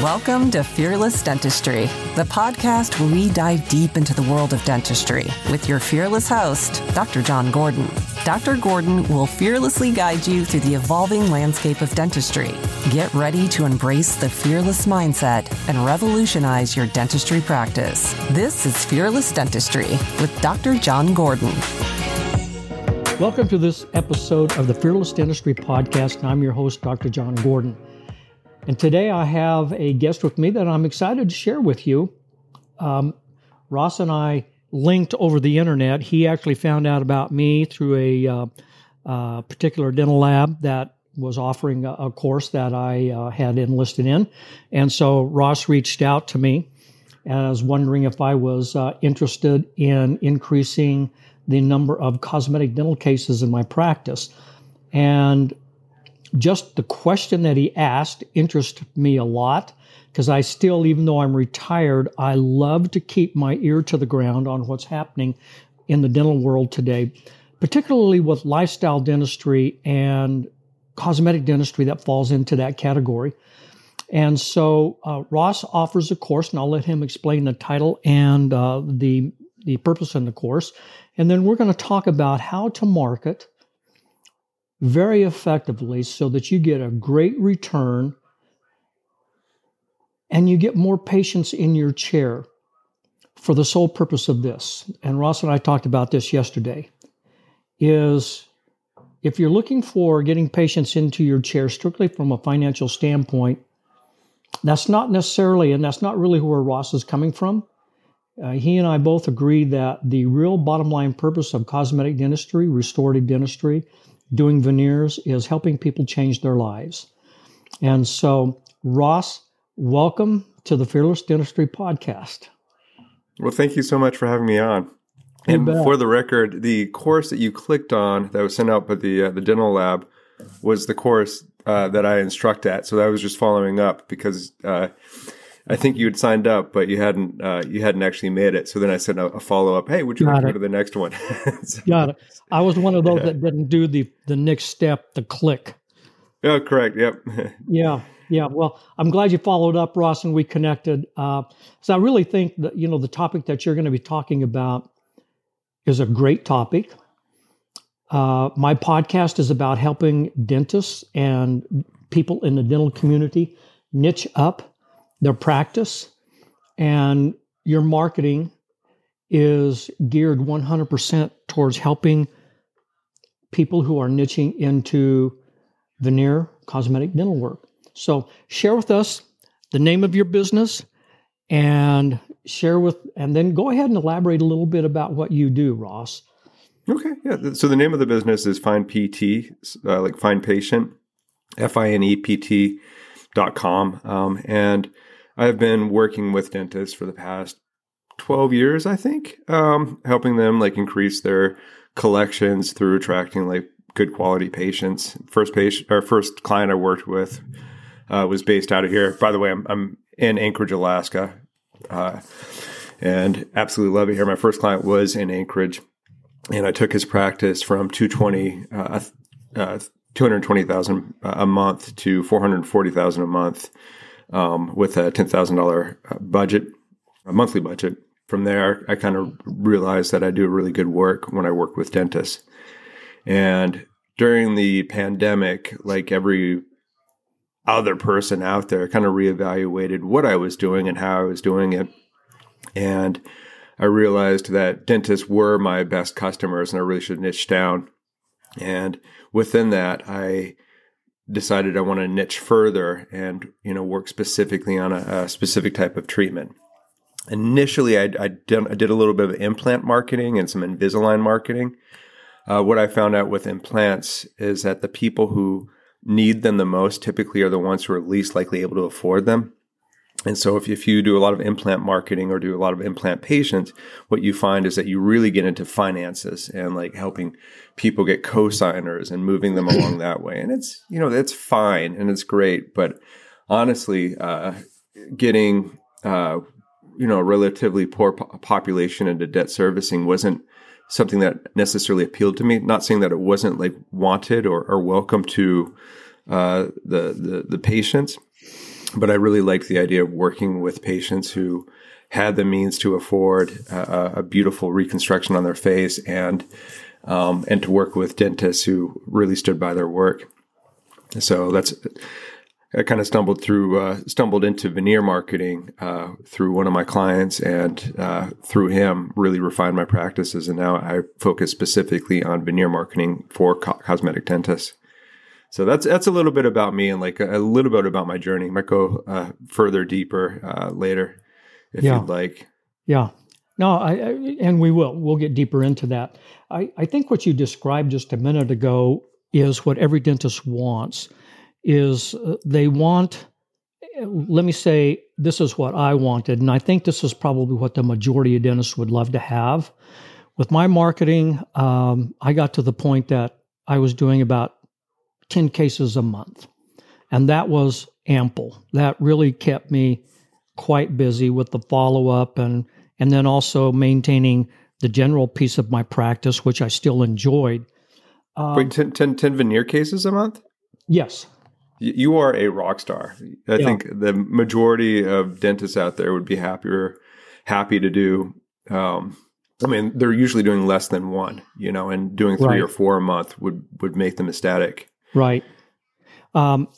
Welcome to Fearless Dentistry, the podcast where we dive deep into the world of dentistry with your fearless host, Dr. John Gordon. Dr. Gordon will fearlessly guide you through the evolving landscape of dentistry. Get ready to embrace the fearless mindset and revolutionize your dentistry practice. This is Fearless Dentistry with Dr. John Gordon. Welcome to this episode of the Fearless Dentistry Podcast, and I'm your host, Dr. John Gordon. And today I have a guest with me that I'm excited to share with you. Ross and I linked over the internet. He actually found out about me through a particular dental lab that was offering a course that I had enlisted in. And so Ross reached out to me and I was wondering if I was interested in increasing the number of cosmetic dental cases in my practice. And just the question that he asked interested me a lot because I still, even though I'm retired, I love to keep my ear to the ground on what's happening in the dental world today, particularly with lifestyle dentistry and cosmetic dentistry that falls into that category. And so Ross offers a course, and I'll let him explain the title and the purpose in the course. And then we're going to talk about how to market very effectively so that you get a great return and you get more patients in your chair for the sole purpose of this. And Ross and I talked about this yesterday, is if you're looking for getting patients into your chair strictly from a financial standpoint, that's not necessarily, and that's not really where Ross is coming from. He and I both agree that the real bottom line purpose of cosmetic dentistry, restorative dentistry, doing veneers is helping people change their lives. And so, Ross, welcome to the Fearless Dentistry Podcast. Well, thank you so much for having me on. And for the record, the course that you clicked on that was sent out by the dental lab was the course that I instruct at. So I was just following up because I think you had signed up, but you hadn't actually made it. So then I sent a follow-up, hey, would you like to go to the next one? So, got it. I was one of those that didn't do the next step, the click. Oh, correct. Yep. Yeah. Well, I'm glad you followed up, Ross, and we connected. So I really think that, the topic that you're going to be talking about is a great topic. My podcast is about helping dentists and people in the dental community niche up their practice, and your marketing is geared 100% towards helping people who are niching into veneer cosmetic dental work. So share with us the name of your business and then go ahead and elaborate a little bit about what you do, Ross. Okay. Yeah. So the name of the business is Find PT, like Find Patient, FINEPT.com. And I've been working with dentists for the past 12 years, I think, helping them increase their collections through attracting good quality patients. First client I worked with was based out of here. By the way, I'm in Anchorage, Alaska, and absolutely love it here. My first client was in Anchorage, and I took his practice from $220,000 a month to $440,000 a month. With a $10,000 budget, a monthly budget. From there, I kind of realized that I do really good work when I work with dentists. And during the pandemic, like every other person out there, I kind of reevaluated what I was doing and how I was doing it. And I realized that dentists were my best customers and I really should niche down. And within that, I decided I want to niche further and, work specifically on a specific type of treatment. Initially, I did a little bit of implant marketing and some Invisalign marketing. What I found out with implants is that the people who need them the most typically are the ones who are least likely able to afford them. And so if you do a lot of implant marketing or do a lot of implant patients, what you find is that you really get into finances and helping people get co-signers and moving them along that way. And it's, that's fine and it's great. But honestly, getting, a relatively poor population into debt servicing wasn't something that necessarily appealed to me. Not saying that it wasn't wanted or welcome to the patients. but I really liked the idea of working with patients who had the means to afford a beautiful reconstruction on their face, and to work with dentists who really stood by their work. So I kind of stumbled into veneer marketing through one of my clients, and through him really refined my practices. And now I focus specifically on veneer marketing for cosmetic dentists. So that's a little bit about me, and like a little bit about my journey. Might go further deeper later if you'd like. Yeah. No, and we'll get deeper into that. I think what you described just a minute ago is what every dentist wants. They want, let me say, this is what I wanted, and I think this is probably what the majority of dentists would love to have. With my marketing, I got to the point that I was doing about 10 cases a month, and that was ample. That really kept me quite busy with the follow-up and then also maintaining the general piece of my practice, which I still enjoyed. Wait, 10 veneer cases a month? Yes. You are a rock star. I think the majority of dentists out there would be happy to do. They're usually doing less than one, and doing 3 or 4 a month would make them ecstatic. Right. I'm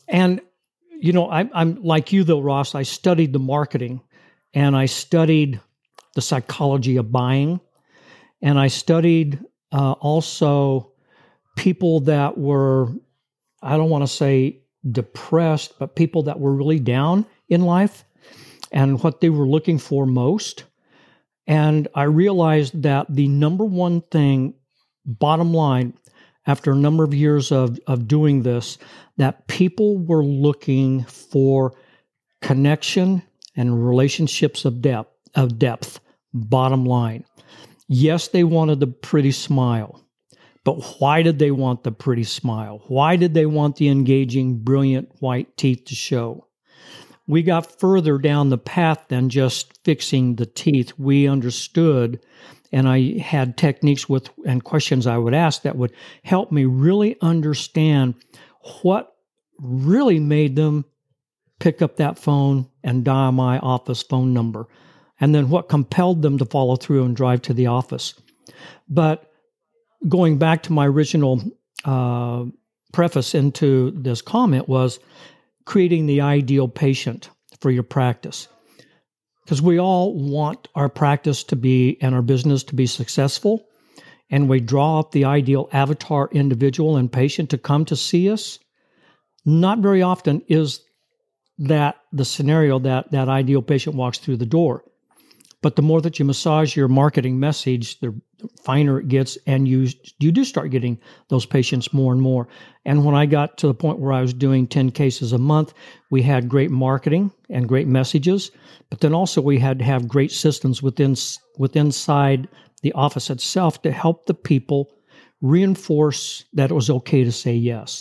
like you though, Ross. I studied the marketing, and I studied the psychology of buying, and I studied also people that were, I don't want to say depressed, but people that were really down in life and what they were looking for most. And I realized that the number one thing, bottom line, after a number of years of doing this, that people were looking for connection and relationships of depth, bottom line. Yes, they wanted the pretty smile. But why did they want the pretty smile? Why did they want the engaging, brilliant white teeth to show? We got further down the path than just fixing the teeth. We understood, and I had techniques and questions I would ask that would help me really understand what really made them pick up that phone and dial my office phone number, and then what compelled them to follow through and drive to the office. But going back to my original preface into this comment was creating the ideal patient for your practice. Because we all want our practice to be and our business to be successful, and we draw up the ideal avatar individual and patient to come to see us. Not very often is that the scenario that ideal patient walks through the door. But the more that you massage your marketing message, the finer it gets, and you do start getting those patients more and more. And when I got to the point where I was doing 10 cases a month, we had great marketing and great messages, but then also we had to have great systems inside the office itself to help the people reinforce that it was okay to say yes.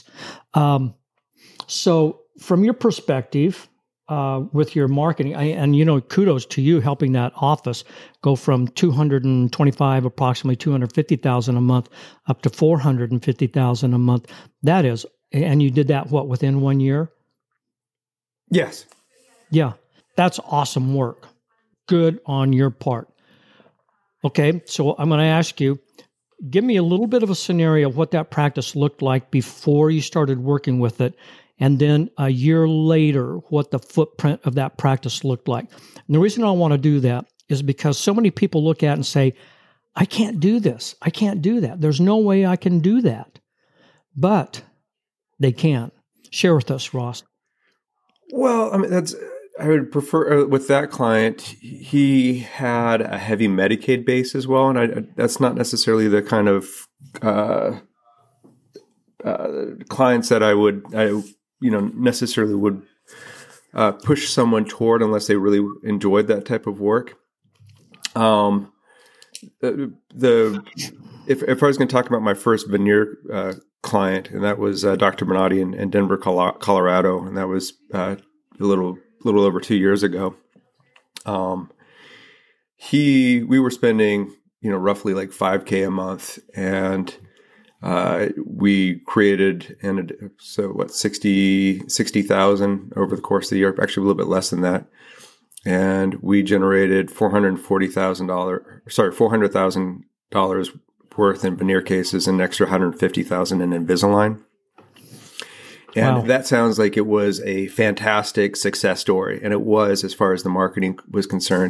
So from your perspective, with your marketing, and kudos to you helping that office go from 225, approximately 250,000 a month, up to 450,000 a month. That is, and you did that within 1 year? Yes. Yeah, that's awesome work. Good on your part. Okay, so I'm going to ask you, give me a little bit of a scenario of what that practice looked like before you started working with it, and then a year later, what the footprint of that practice looked like. And the reason I want to do that is because so many people look at it and say, I can't do this. I can't do that. There's no way I can do that. But they can. Share with us, Ross. Well, I would prefer, with that client, he had a heavy Medicaid base as well. And that's not necessarily the kind of clients that I necessarily would push someone toward unless they really enjoyed that type of work. If I was going to talk about my first veneer client, and that was Dr. Bernardi in Denver, Colorado, and that was a little over 2 years ago. We were spending roughly like $5,000 a month, and We created 60,000 over the course of the year, actually a little bit less than that. And we generated $400,000 worth in veneer cases and an extra $150,000 in Invisalign. And That sounds like it was a fantastic success story. And it was, as far as the marketing was concerned.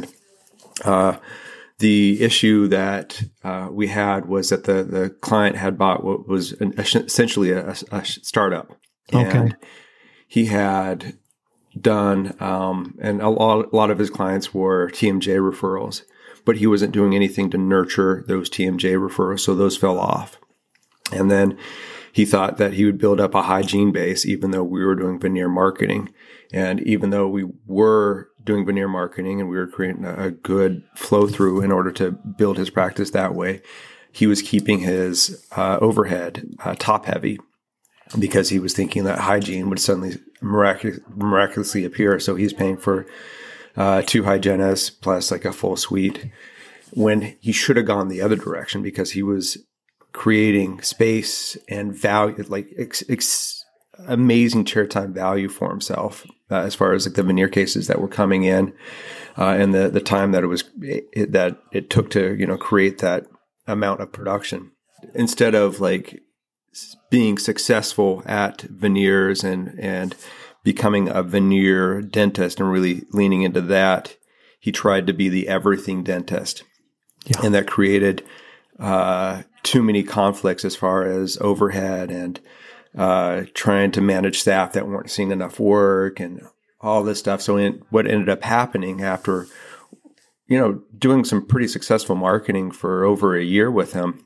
The issue that we had was that the client had bought what was essentially a startup. Okay. And he had done, and a lot of his clients were TMJ referrals, but he wasn't doing anything to nurture those TMJ referrals, so those fell off. And then he thought that he would build up a hygiene base, even though we were doing veneer marketing. And even though we were doing veneer marketing and we were creating a good flow through in order to build his practice that way, he was keeping his overhead top heavy because he was thinking that hygiene would suddenly miraculously appear. So he's paying for 2 hygienists plus like a full suite, when he should have gone the other direction, because he was creating space and value, like amazing chair time value for himself, as far as like the veneer cases that were coming in, and the time that it took to create that amount of production. Instead of like being successful at veneers and becoming a veneer dentist and really leaning into that, he tried to be the everything dentist, and that created too many conflicts as far as overhead and trying to manage staff that weren't seeing enough work and all this stuff. So what ended up happening after, doing some pretty successful marketing for over a year with him,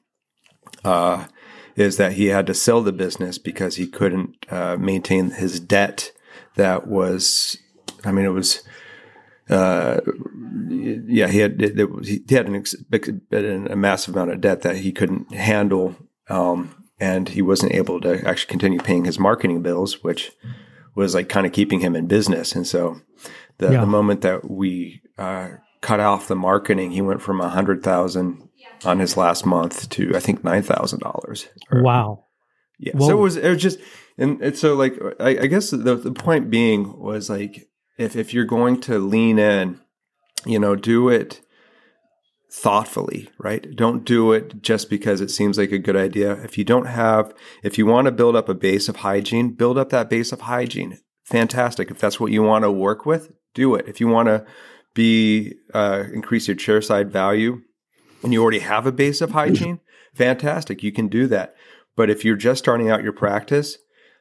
is that he had to sell the business because he couldn't maintain his debt. That was, he had a massive amount of debt that he couldn't handle. And he wasn't able to actually continue paying his marketing bills, which was like kind of keeping him in business. And so the moment that we cut off the marketing, he went from $100,000 on his last month to I think $9,000. Wow. Yeah. Whoa. So it was just, and so like, I guess the point being was like, if you're going to lean in, do it thoughtfully, right? Don't do it just because it seems like a good idea. If you want to build up a base of hygiene, build up that base of hygiene. Fantastic. If that's what you want to work with, do it. If you want to increase your chairside value and you already have a base of hygiene, fantastic. You can do that. But if you're just starting out your practice,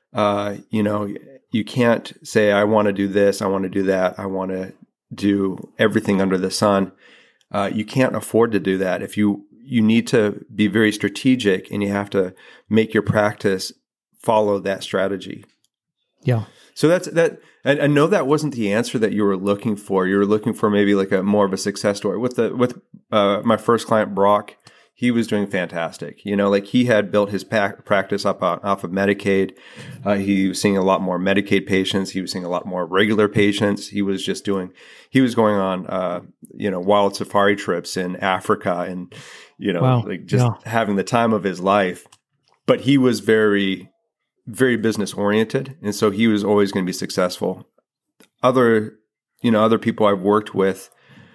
you can't say, I want to do this, I want to do that, I want to do everything under the sun. You can't afford to do that. If you need to be very strategic, and you have to make your practice follow that strategy. Yeah. So that's that. I know that wasn't the answer that you were looking for. You were looking for maybe like a more of a success story. With my first client, Brock, he was doing fantastic. He had built his practice up off of Medicaid. He was seeing a lot more Medicaid patients. He was seeing a lot more regular patients. He was going on, wild safari trips in Africa and, wow. Having the time of his life. But he was very, very business oriented. And so he was always going to be successful. Other people I've worked with,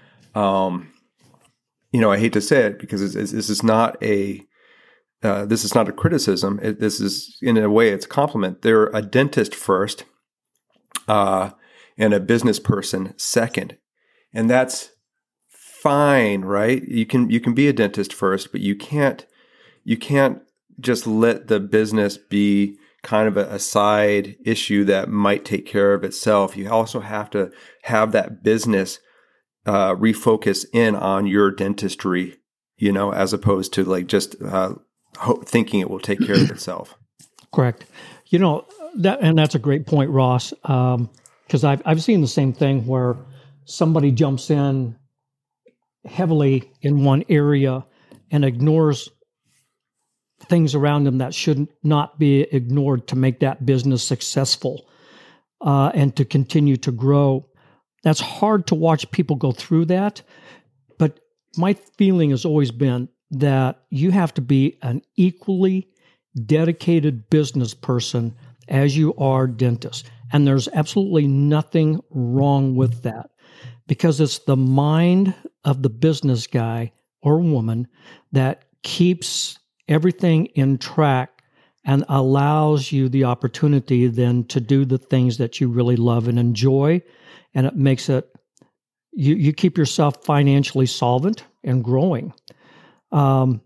I hate to say it because this is not a criticism. This is, in a way, it's a compliment. They're a dentist first, and a business person second, and that's fine, right? You can be a dentist first, but you can't just let the business be kind of a side issue that might take care of itself. You also have to have that business refocus in on your dentistry, as opposed to like just thinking it will take care of itself. Correct. That's a great point, Ross, because I've seen the same thing where somebody jumps in heavily in one area and ignores things around them that should not be ignored to make that business successful and to continue to grow. That's hard to watch people go through that, but my feeling has always been that you have to be an equally dedicated business person as you are dentist. And there's absolutely nothing wrong with that, because it's the mind of the business guy or woman that keeps everything in track and allows you the opportunity then to do the things that you really love and enjoy. And it makes it, you keep yourself financially solvent and growing. When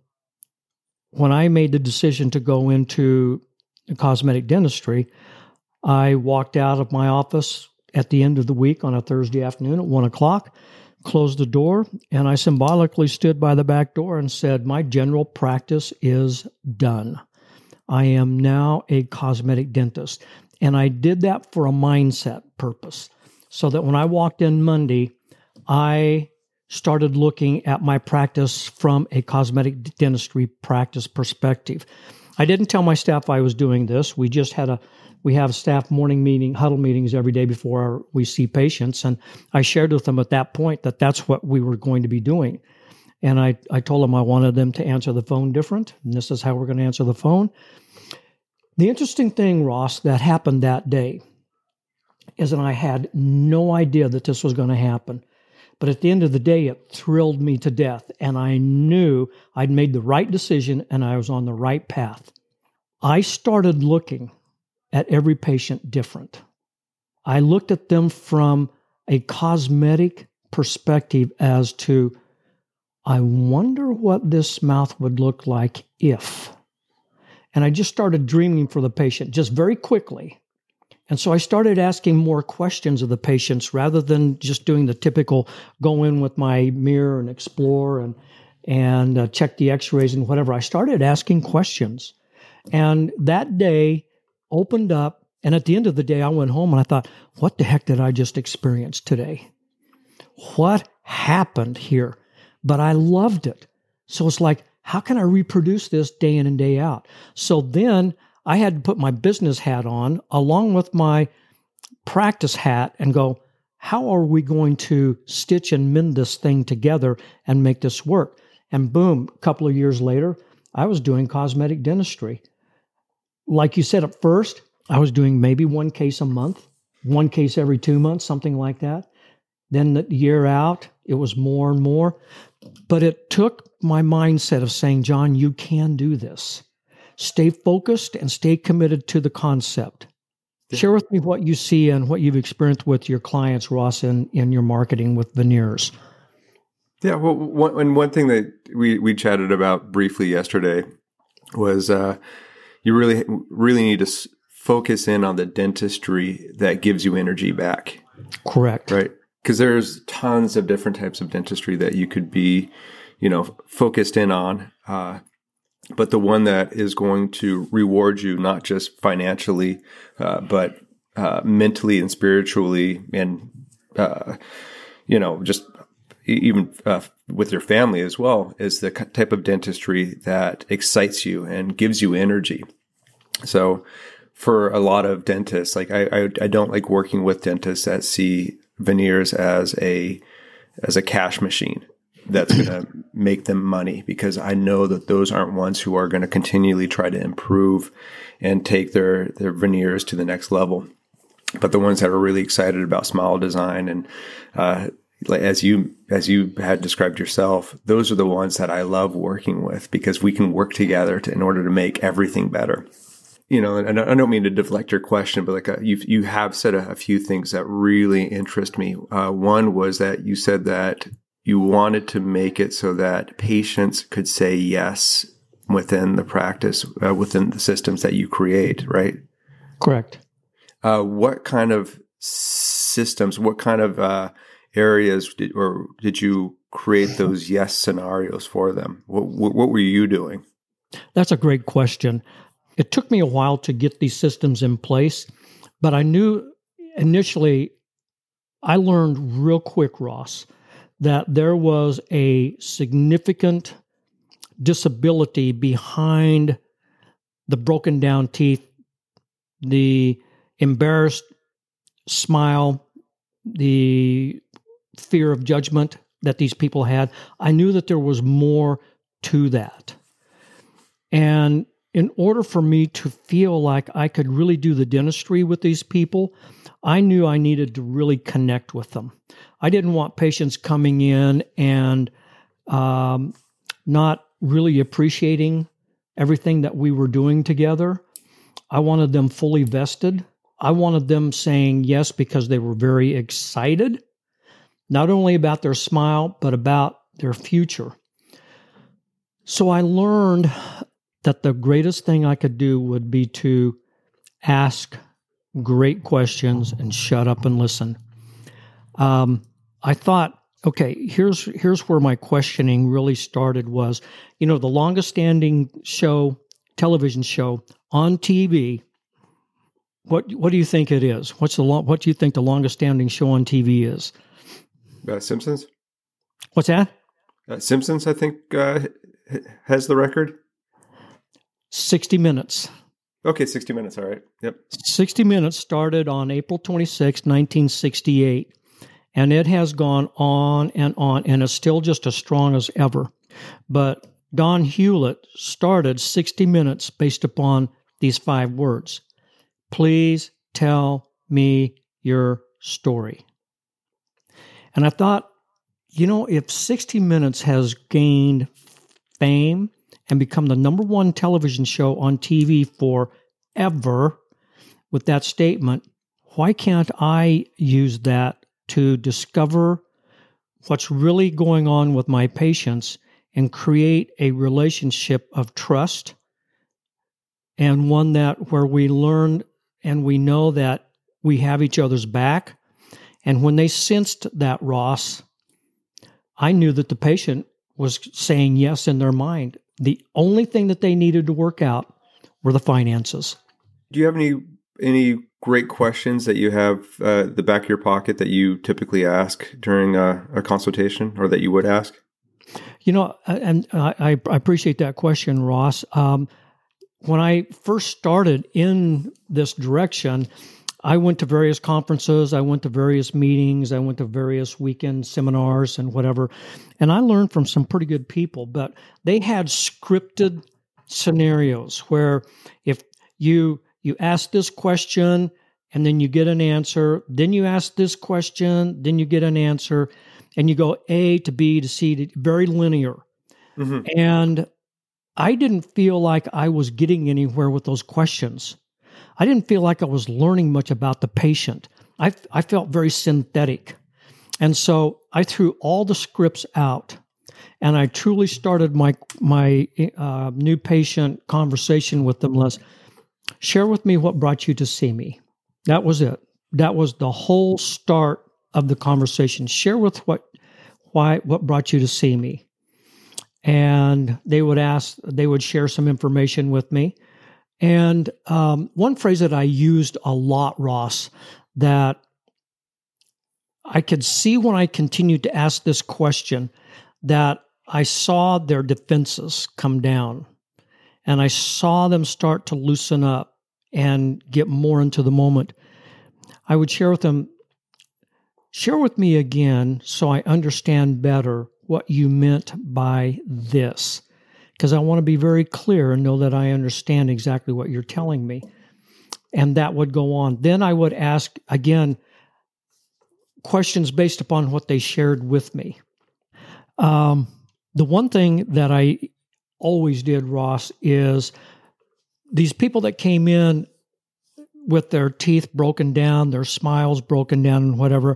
I made the decision to go into cosmetic dentistry, I walked out of my office at the end of the week on a Thursday afternoon at 1:00, closed the door, and I symbolically stood by the back door and said, my general practice is done. I am now a cosmetic dentist. And I did that for a mindset purpose, so that when I walked in Monday, I started looking at my practice from a cosmetic dentistry practice perspective. I didn't tell my staff I was doing this. We have staff morning meeting, huddle meetings every day before we see patients. And I shared with them at that point that that's what we were going to be doing. And I told them I wanted them to answer the phone different. And this is how we're going to answer the phone. The interesting thing, Ross, that happened that day is that I had no idea that this was going to happen. But at the end of the day, it thrilled me to death. And I knew I'd made the right decision and I was on the right path. I started looking at every patient different. I looked at them from a cosmetic perspective as to, I wonder what this mouth would look like if. And I just started dreaming for the patient just very quickly. And so I started asking more questions of the patients rather than just doing the typical go in with my mirror and explore and check the x-rays and whatever. I started asking questions. And that day opened up. And at the end of the day, I went home and I thought, what the heck did I just experience today? What happened here? But I loved it. So it's like, how can I reproduce this day in and day out? So then I had to put my business hat on along with my practice hat and go, how are we going to stitch and mend this thing together and make this work? And boom, a couple of years later, I was doing cosmetic dentistry. Like you said at first, I was doing maybe one case a month, one case every 2 months, something like that. Then the year out, it was more and more. But it took my mindset of saying, John, you can do this. Stay focused and stay committed to the concept. Yeah. Share with me what you see and what you've experienced with your clients, Ross, in your marketing with veneers. Yeah, well, one thing that we chatted about briefly yesterday was you really need to focus in on the dentistry that gives you energy back. Correct. Right? Because there's tons of different types of dentistry that you could be, focused in on. But the one that is going to reward you, not just financially, but mentally and spiritually and, just even with your family as well, is the type of dentistry that excites you and gives you energy. So for a lot of dentists, like I don't like working with dentists that see veneers as a cash machine that's going to make them money, because I know that those aren't ones who are going to continually try to improve and take their veneers to the next level. But the ones that are really excited about smile design and as you had described yourself, those are the ones that I love working with, because we can work together in order to make everything better. And I don't mean to deflect your question, but you have said a few things that really interest me. One was that you said that you wanted to make it so that patients could say yes within the practice, within the systems that you create, right? Correct. What kind of systems, what kind of areas did you create those yes scenarios for them? What were you doing? That's a great question. It took me a while to get these systems in place, but I knew initially, I learned real quick, Ross, that there was a significant disability behind the broken down teeth, the embarrassed smile, the fear of judgment that these people had. I knew that there was more to that. And in order for me to feel like I could really do the dentistry with these people, I knew I needed to really connect with them. I didn't want patients coming in and not really appreciating everything that we were doing together. I wanted them fully vested. I wanted them saying yes because they were very excited, not only about their smile, but about their future. So I learned that the greatest thing I could do would be to ask great questions and shut up and listen. I thought, okay, here's where my questioning really started was, the longest standing television show on TV. What do you think it is? What do you think the longest standing show on TV is? Simpsons. What's that? Simpsons, I think, has the record. 60 Minutes. Okay, 60 Minutes. All right. Yep. 60 Minutes started on April 26, 1968, and it has gone on, and it's still just as strong as ever. But Don Hewlett started 60 Minutes based upon these 5 words. Please tell me your story. And I thought, if 60 Minutes has gained fame and become the number 1 television show on TV forever with that statement, why can't I use that to discover what's really going on with my patients and create a relationship of trust, and one where we learn and we know that we have each other's back? And when they sensed that, Ross, I knew that the patient was saying yes in their mind. The only thing that they needed to work out were the finances. Do you have any great questions that you have the back of your pocket that you typically ask during a consultation, or that you would ask? And I appreciate that question, Ross. When I first started in this direction, I went to various conferences, I went to various meetings, I went to various weekend seminars and whatever, and I learned from some pretty good people, but they had scripted scenarios where if you ask this question and then you get an answer, then you ask this question, then you get an answer, and you go A to B to C, very linear. Mm-hmm. And I didn't feel like I was getting anywhere with those questions. I didn't feel like I was learning much about the patient. I felt very synthetic. And so I threw all the scripts out, and I truly started my new patient conversation with them. Les, share with me what brought you to see me. That was it. That was the whole start of the conversation. Share with what brought you to see me. And they would share some information with me. And one phrase that I used a lot, Ross, that I could see when I continued to ask this question, that I saw their defenses come down, and I saw them start to loosen up and get more into the moment. I would share with them, share with me again so I understand better what you meant by this, because I want to be very clear and know that I understand exactly what you're telling me. And that would go on. Then I would ask, again, questions based upon what they shared with me. The one thing that I always did, Ross, is these people that came in with their teeth broken down, their smiles broken down and whatever,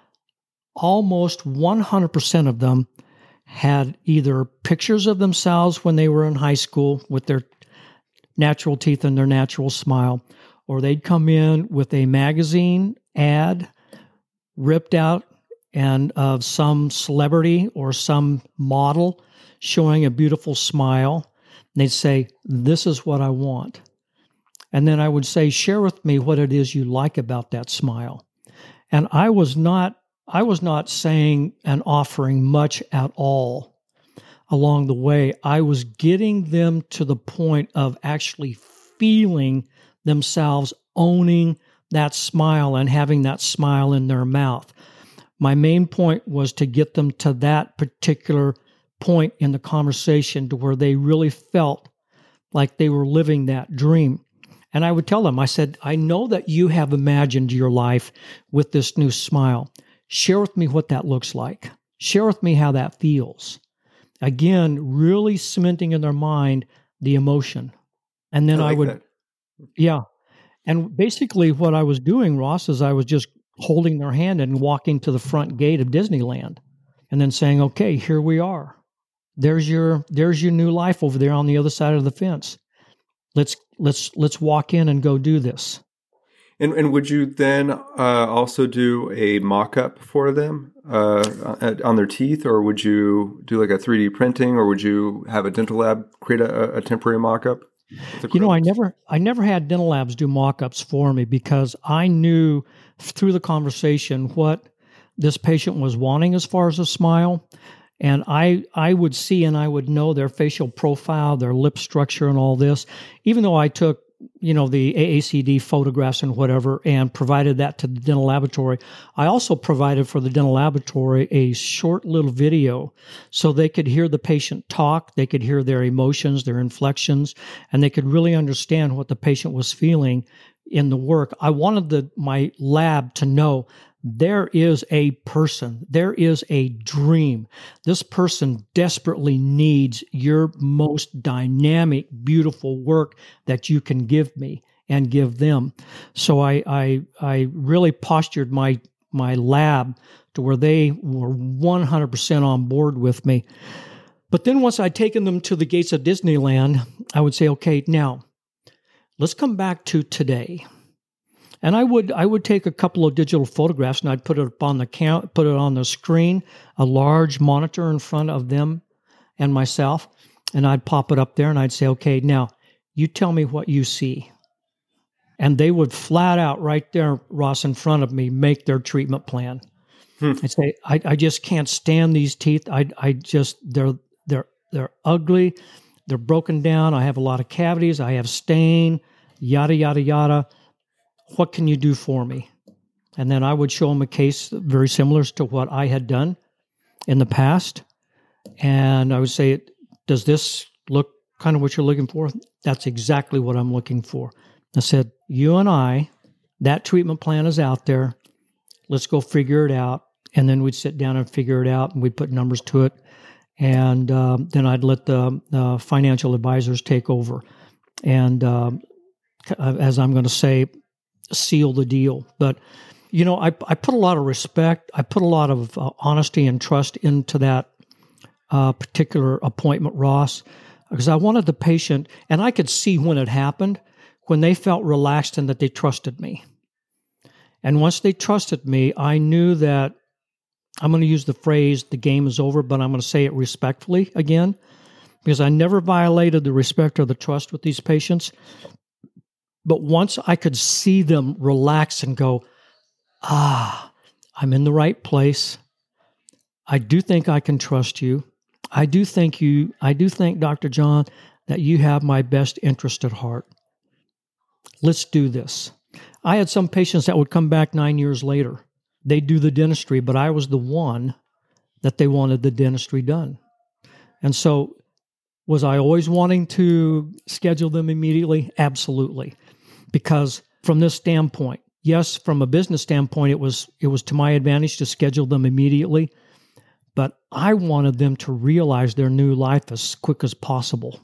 almost 100% of them had either pictures of themselves when they were in high school with their natural teeth and their natural smile, or they'd come in with a magazine ad ripped out and of some celebrity or some model showing a beautiful smile. And they'd say, "This is what I want." And then I would say, "Share with me what it is you like about that smile." And I was not saying and offering much at all along the way. I was getting them to the point of actually feeling themselves owning that smile and having that smile in their mouth. My main point was to get them to that particular point in the conversation to where they really felt like they were living that dream. And I would tell them, I said, I know that you have imagined your life with this new smile. Share with me what that looks like. Share with me how that feels. Again, really cementing in their mind the emotion. And then I would, yeah. And basically what I was doing, Ross, is I was just holding their hand and walking to the front gate of Disneyland and then saying, okay, here we are. There's your new life over there on the other side of the fence. Let's walk in and go do this. And would you then also do a mock-up for them on their teeth, or would you do like a 3D printing, or would you have a dental lab create a temporary mock-up? You know, I never had dental labs do mock-ups for me because I knew through the conversation what this patient was wanting as far as a smile. And I would see and I would know their facial profile, their lip structure and all this, even though I took, the AACD photographs and whatever and provided that to the dental laboratory. I also provided for the dental laboratory a short little video so they could hear the patient talk, they could hear their emotions, their inflections, and they could really understand what the patient was feeling in the work. I wanted my lab to know there is a person, there is a dream. This person desperately needs your most dynamic, beautiful work that you can give me and give them. So I really postured my lab to where they were 100% on board with me. But then once I'd taken them to the gates of Disneyland, I would say, okay, now let's come back to today. And I would take a couple of digital photographs and I'd put it up on put it on the screen, a large monitor in front of them and myself, and I'd pop it up there and I'd say, okay, now you tell me what you see. And they would flat out right there, Ross, in front of me, make their treatment plan. I'd say, I just can't stand these teeth. They're ugly. They're broken down. I have a lot of cavities. I have stain, yada, yada, yada. What can you do for me? And then I would show them a case very similar to what I had done in the past. And I would say, does this look kind of what you're looking for? That's exactly what I'm looking for. I said, you and I, that treatment plan is out there. Let's go figure it out. And then we'd sit down and figure it out, and we'd put numbers to it. And then I'd let the financial advisors take over. And as I'm going to say, seal the deal. But, I put a lot of respect, I put a lot of honesty and trust into that particular appointment, Ross, because I wanted the patient, and I could see when it happened, when they felt relaxed and that they trusted me. And once they trusted me, I knew that, I'm going to use the phrase, the game is over, but I'm going to say it respectfully again, because I never violated the respect or the trust with these patients. But once I could see them relax and go, I'm in the right place. I do think I can trust you. I do think Dr. John, that you have my best interest at heart. Let's do this. I had some patients that would come back 9 years later. They'd do the dentistry, but I was the one that they wanted the dentistry done. And so was I always wanting to schedule them immediately? Absolutely. Because from this standpoint, yes, from a business standpoint, it was to my advantage to schedule them immediately, but I wanted them to realize their new life as quick as possible.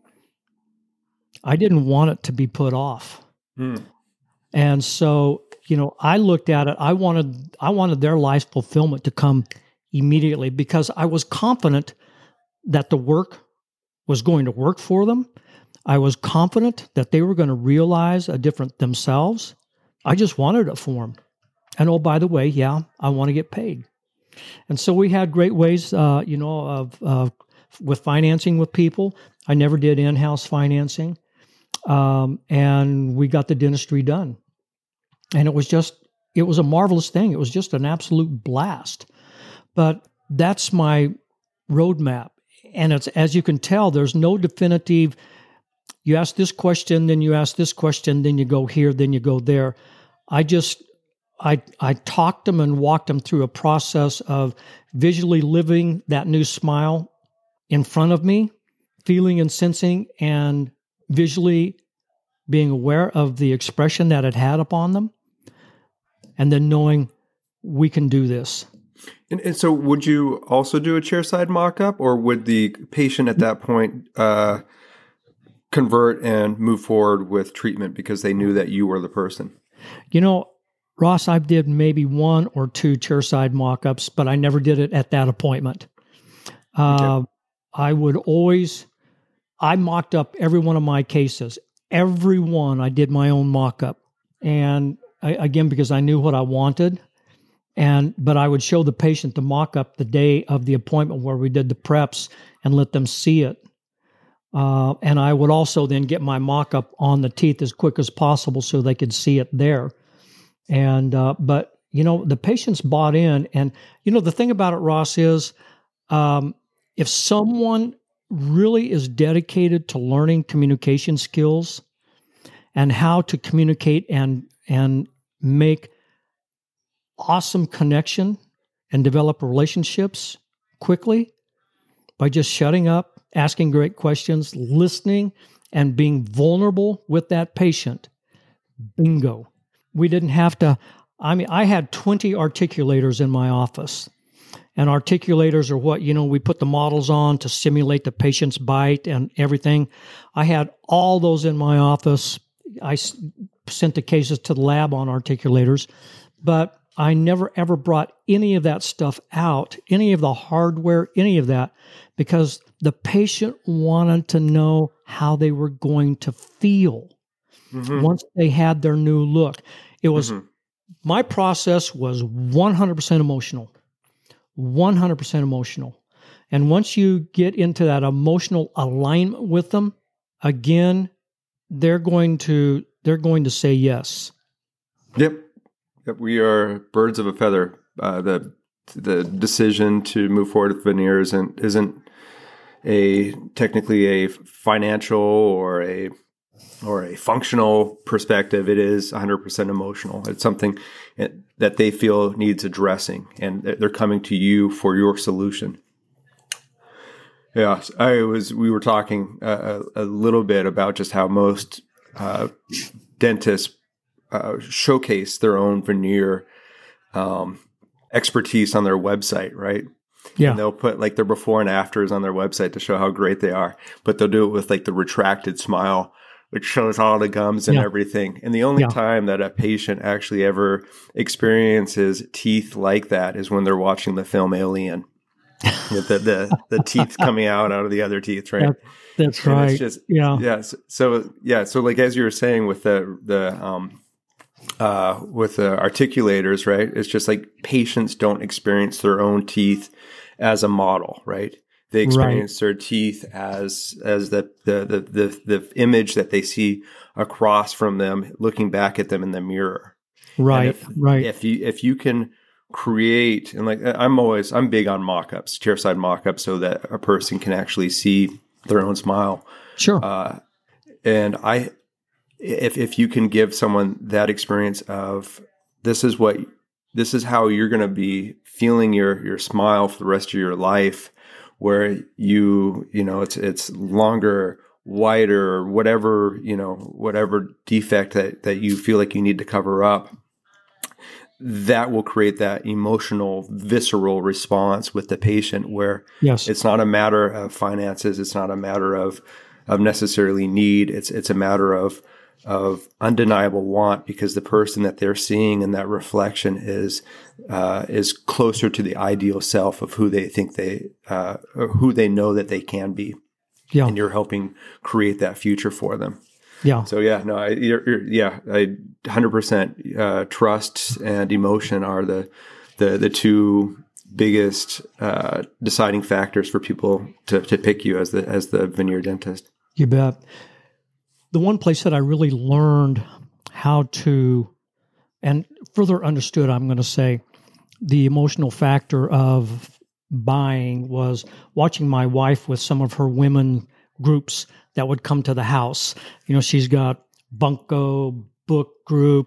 I didn't want it to be put off. And so, I looked at it, I wanted their life fulfillment to come immediately because I was confident that the work was going to work for them. I was confident that they were going to realize a different themselves. I just wanted it for them. And oh, by the way, yeah, I want to get paid. And so we had great ways, with financing with people. I never did in-house financing. And we got the dentistry done. And it was a marvelous thing. It was just an absolute blast. But that's my roadmap. And it's, as you can tell, there's no definitive, you ask this question, then you ask this question, then you go here, then you go there. I talked them and walked them through a process of visually living that new smile in front of me, feeling and sensing and visually being aware of the expression that it had upon them, and then knowing we can do this. And so would you also do a chairside mock-up, or would the patient at that point convert and move forward with treatment because they knew that you were the person? Ross, I did maybe 1 or 2 chairside mock-ups, but I never did it at that appointment. Okay. I mocked up every one of my cases. Every one, I did my own mock-up. And again, because I knew what I wanted. But I would show the patient the mock-up the day of the appointment where we did the preps and let them see it. And I would also then get my mock-up on the teeth as quick as possible so they could see it there. But the patients bought in. And, the thing about it, Ross, is if someone really is dedicated to learning communication skills and how to communicate and make awesome connection and develop relationships quickly by just shutting up, asking great questions, listening, and being vulnerable with that patient, bingo. We didn't have to, I had 20 articulators in my office. And articulators are what, we put the models on to simulate the patient's bite and everything. I had all those in my office. I sent the cases to the lab on articulators, but I never ever brought any of that stuff out, any of the hardware, any of that, because the patient wanted to know how they were going to feel once they had their new look. It was, my process was 100% emotional. 100% emotional. And once you get into that emotional alignment with them, again, they're going to say yes. Yep. We are birds of a feather. The decision to move forward with veneers isn't technically a financial or a functional perspective. It is 100% emotional. It's something that they feel needs addressing, and they're coming to you for your solution. Yeah, we were talking a little bit about just how most dentists showcase their own veneer expertise on their website, right? Yeah. And they'll put like their before and afters on their website to show how great they are, but they'll do it with like the retracted smile, which shows all the gums and everything. And the only time that a patient actually ever experiences teeth like that is when they're watching the film Alien. the teeth coming out of the other teeth, right? That's right. It's just, So like as you were saying with the articulators, right? It's just like patients don't experience their own teeth as a model, right? They experience their teeth as the image that they see across from them, looking back at them in the mirror. Right. If you can create, and like I'm big on mock-ups, chairside mock-ups, so that a person can actually see their own smile. Sure. And if you can give someone that experience of this is how you're going to be feeling your smile for the rest of your life, where it's longer, wider, whatever defect that you feel like you need to cover up, that will create that emotional, visceral response with the patient where it's not a matter of finances. It's not a matter of necessarily need. It's a matter of undeniable want, because the person that they're seeing in that reflection is closer to the ideal self of who they think who they know that they can be. Yeah. And you're helping create that future for them. Yeah. So I 100% trust and emotion are the two biggest deciding factors for people to pick you as the veneer dentist. You bet. The one place that I really learned how to, and further understood, I'm going to say, the emotional factor of buying was watching my wife with some of her women groups that would come to the house. She's got Bunko book group,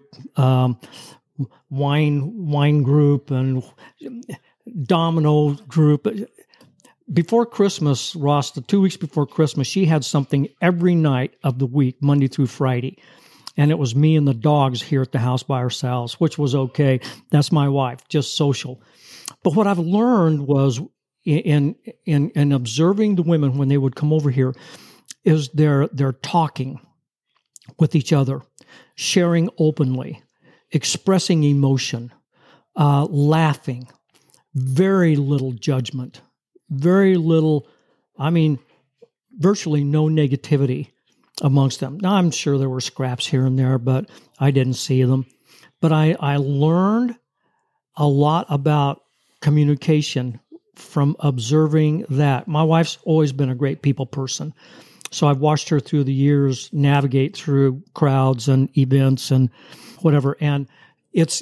wine group, and domino group. before Christmas, Ross, the 2 weeks before Christmas, she had something every night of the week, Monday through Friday. And it was me and the dogs here at the house by ourselves, which was okay. That's my wife, just social. But what I've learned was in observing the women when they would come over here is they're talking with each other, sharing openly, expressing emotion, laughing, very little judgment, very little, virtually no negativity amongst them. Now, I'm sure there were scraps here and there, but I didn't see them. But I learned a lot about communication from observing that. My wife's always been a great people person. So I've watched her through the years navigate through crowds and events and whatever. And it's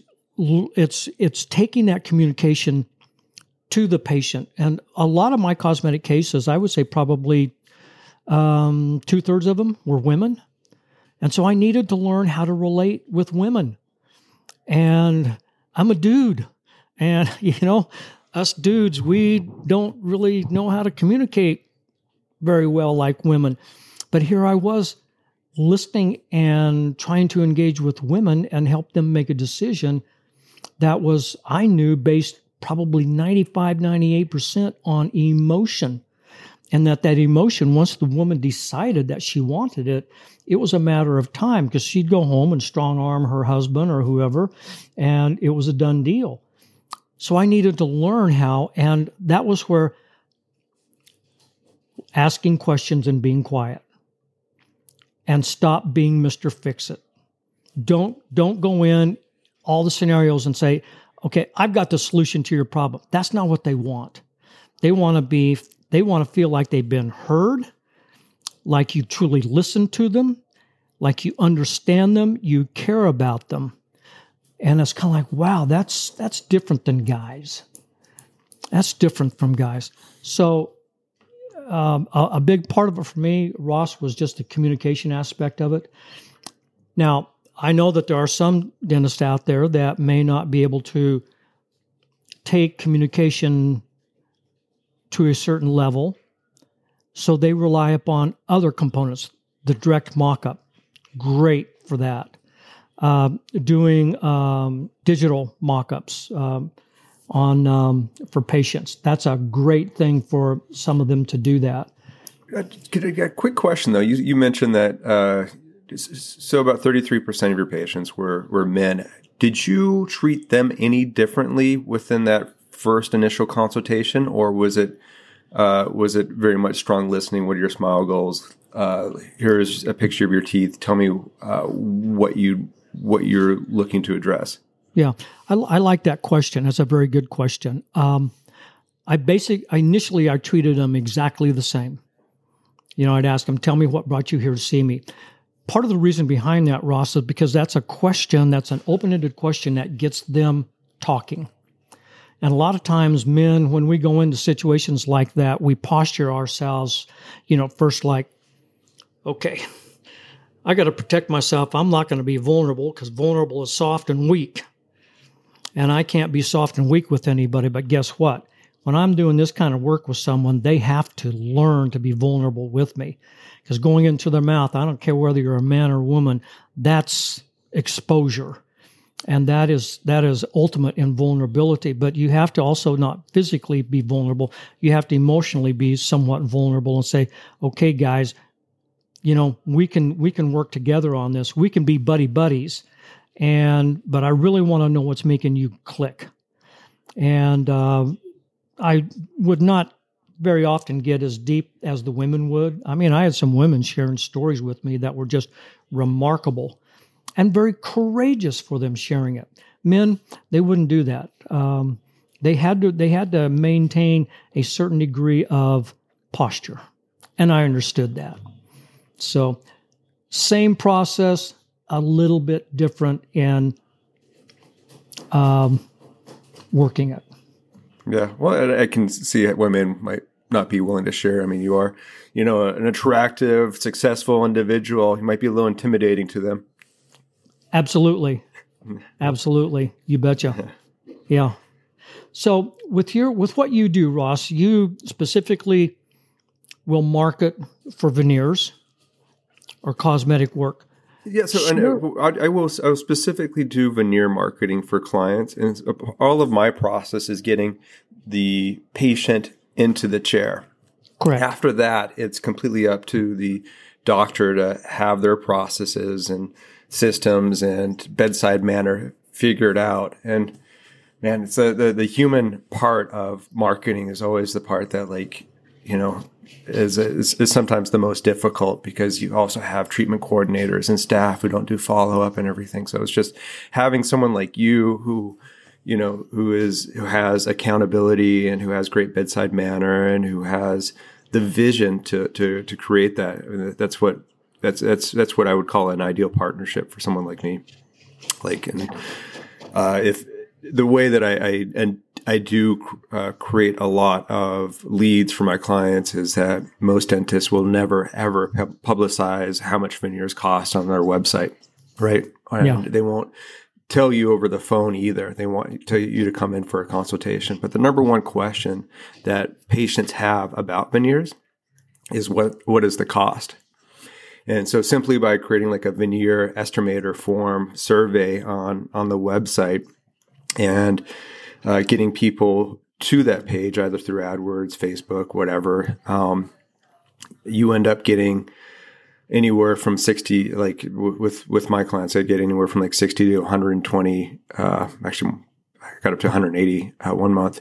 taking that communication to the patient. And a lot of my cosmetic cases, I would say probably 2/3 of them were women. And so I needed to learn how to relate with women. And I'm a dude. And, us dudes, we don't really know how to communicate very well like women. But here I was listening and trying to engage with women and help them make a decision that was, I knew, based probably 95, 98% on emotion. And that emotion, once the woman decided that she wanted it, it was a matter of time because she'd go home and strong arm her husband or whoever, and it was a done deal. So I needed to learn how, and that was where asking questions and being quiet. And stop being Mr. Fix-It. Don't go in all the scenarios and say, okay, I've got the solution to your problem. That's not what they want. They want to feel like they've been heard, like you truly listen to them, like you understand them, you care about them. And it's kind of like, wow, that's different than guys. That's different from guys. So a big part of it for me, Ross, was just the communication aspect of it. Now, I know that there are some dentists out there that may not be able to take communication to a certain level, so they rely upon other components. The direct mock-up, great for that. Doing digital mock-ups for patients. That's a great thing for some of them to do that. A quick question, though. You mentioned that so about 33% of your patients were men. Did you treat them any differently within that first initial consultation, or was it very much strong listening? What are your smile goals? Here's a picture of your teeth. Tell me what you're looking to address. Yeah, I like that question. That's a very good question. Initially I treated them exactly the same. I'd ask them, tell me what brought you here to see me. Part of the reason behind that, Ross, is because that's a question, that's an open-ended question that gets them talking. And a lot of times men, when we go into situations like that, we posture ourselves, first like, okay, I got to protect myself. I'm not going to be vulnerable because vulnerable is soft and weak. And I can't be soft and weak with anybody. But guess what? When I'm doing this kind of work with someone, they have to learn to be vulnerable with me. Because going into their mouth, I don't care whether you're a man or a woman, that's exposure. And that is ultimate in vulnerability. But you have to also not physically be vulnerable. You have to emotionally be somewhat vulnerable and say, okay, guys, we can work together on this. We can be buddies. But I really want to know what's making you click. And I would not very often get as deep as the women would. I had some women sharing stories with me that were just remarkable and very courageous for them sharing it. Men, they wouldn't do that. They had to maintain a certain degree of posture, and I understood that. So, same process, a little bit different in working it. Yeah, well, I can see women might not be willing to share. You are, an attractive, successful individual. You might be a little intimidating to them. Absolutely. You betcha. Yeah. So with what you do, Ross, you specifically will market for veneers or cosmetic work. Yeah, so and I will specifically do veneer marketing for clients, and all of my process is getting the patient into the chair. Correct. After that, it's completely up to the doctor to have their processes and systems and bedside manner figured out. And man, it's the human part of marketing is always the part that, like, you know, is sometimes the most difficult, because you also have treatment coordinators and staff who don't do follow-up and everything. So it's just having someone like you who has accountability and who has great bedside manner and who has the vision to create that. That's what I would call an ideal partnership for someone like me. Like, and if the way that I do create a lot of leads for my clients is that most dentists will never, ever publicize how much veneers cost on their website, right? And they won't tell you over the phone either. They want tell you to come in for a consultation. But the number one question that patients have about veneers is what is the cost? And so simply by creating like a veneer estimator form survey on the website and getting people to that page, either through AdWords, Facebook, whatever, you end up getting anywhere from 60, like with my clients, I get anywhere from like 60 to 120, actually I got up to 180 one month,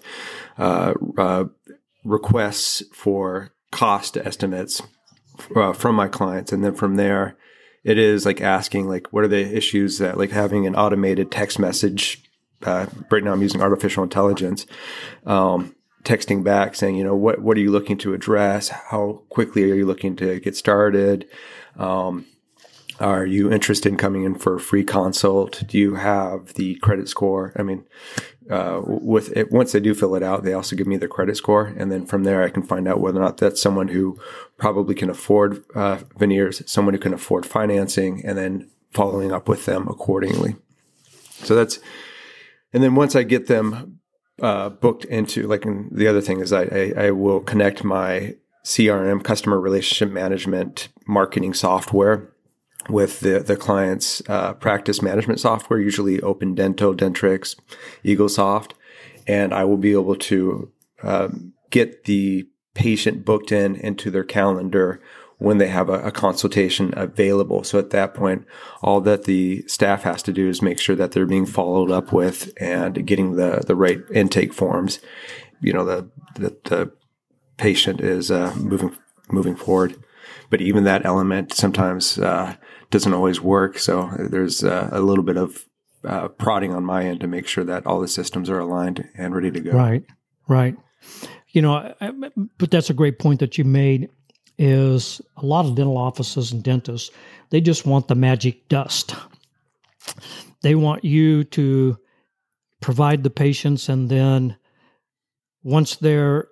requests for cost estimates from my clients. And then from there, it is like asking, like, what are the issues that, like, having an automated text message. Right now I'm using artificial intelligence, texting back saying, you know, what are you looking to address? How quickly are you looking to get started? Are you interested in coming in for a free consult? Do you have the credit score? I mean, with it, once they do fill it out, they also give me the credit score. And then from there, I can find out whether or not that's someone who probably can afford veneers, someone who can afford financing, and then following up with them accordingly. So that's, and then once I get them booked into, like, and the other thing is I will connect my CRM, customer relationship management marketing software, with the client's practice management software, usually Open Dento, Dentrix, EagleSoft, and I will be able to get the patient booked into their calendar when they have a consultation available. So at that point, all that the staff has to do is make sure that they're being followed up with and getting the right intake forms. You know, the patient is moving forward. But even that element sometimes doesn't always work. So there's a little bit of prodding on my end to make sure that all the systems are aligned and ready to go. Right. You know, but that's a great point that you made. Is a lot of dental offices and dentists, they just want the magic dust. They want you to provide the patients, and then once they've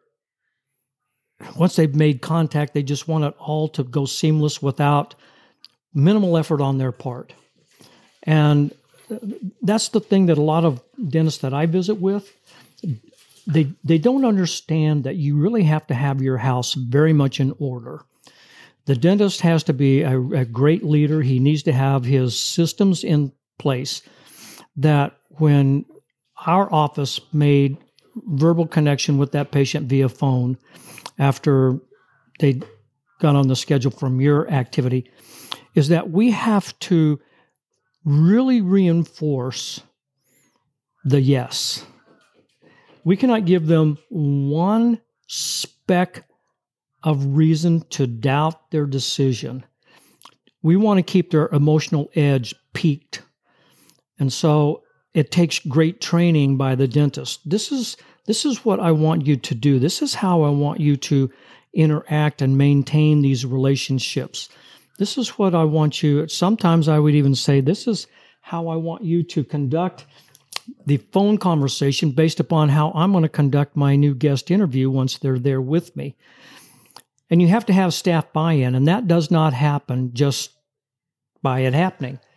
made contact, they just want it all to go seamless without minimal effort on their part. And that's the thing that a lot of dentists that I visit with, they don't understand that you really have to have your house very much in order. The dentist has to be a great leader. He needs to have his systems in place that when our office made verbal connection with that patient via phone after they got on the schedule from your activity, is that we have to really reinforce the yes. We cannot give them one speck of reason to doubt their decision. We want to keep their emotional edge peaked. And so it takes great training by the dentist. This is what I want you to do. This is how I want you to interact and maintain these relationships. This is what I want you, sometimes I would even say, this is how I want you to conduct the phone conversation based upon how I'm going to conduct my new guest interview once they're there with me. And you have to have staff buy-in, and that does not happen just by it happening.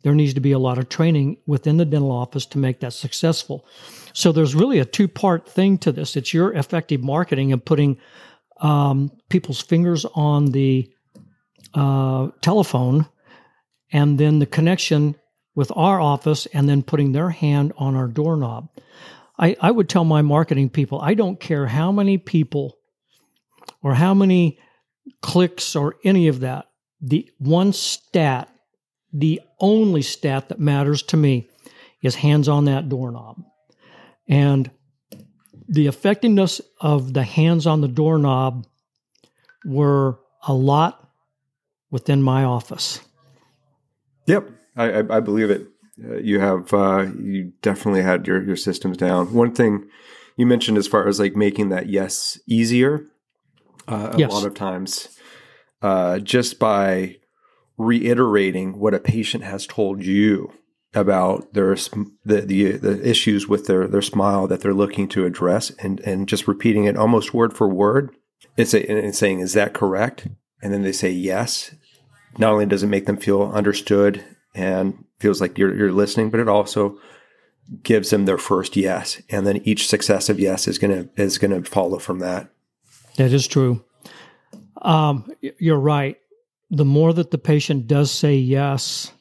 there needs to be a lot of training within the dental office to make that successful. So there's really a two-part thing to this. It's your effective marketing and putting people's fingers on the telephone, and then the connection with our office, and then putting their hand on our doorknob. I would tell my marketing people, I don't care how many people or how many clicks or any of that. The one stat, the only stat that matters to me is hands on that doorknob. And the effectiveness of the hands on the doorknob were a lot within my office. Yep, I believe it. You definitely had your systems down. One thing you mentioned as far as like making that yes easier, a lot of times, just by reiterating what a patient has told you about the issues with their smile that they're looking to address, and just repeating it almost word for word. It's saying, is that correct? And then they say yes. Not only does it make them feel understood and feels like you're listening, but it also gives them their first yes, and then each successive yes is gonna follow from that. That is true. You're right. The more that the patient does say yes,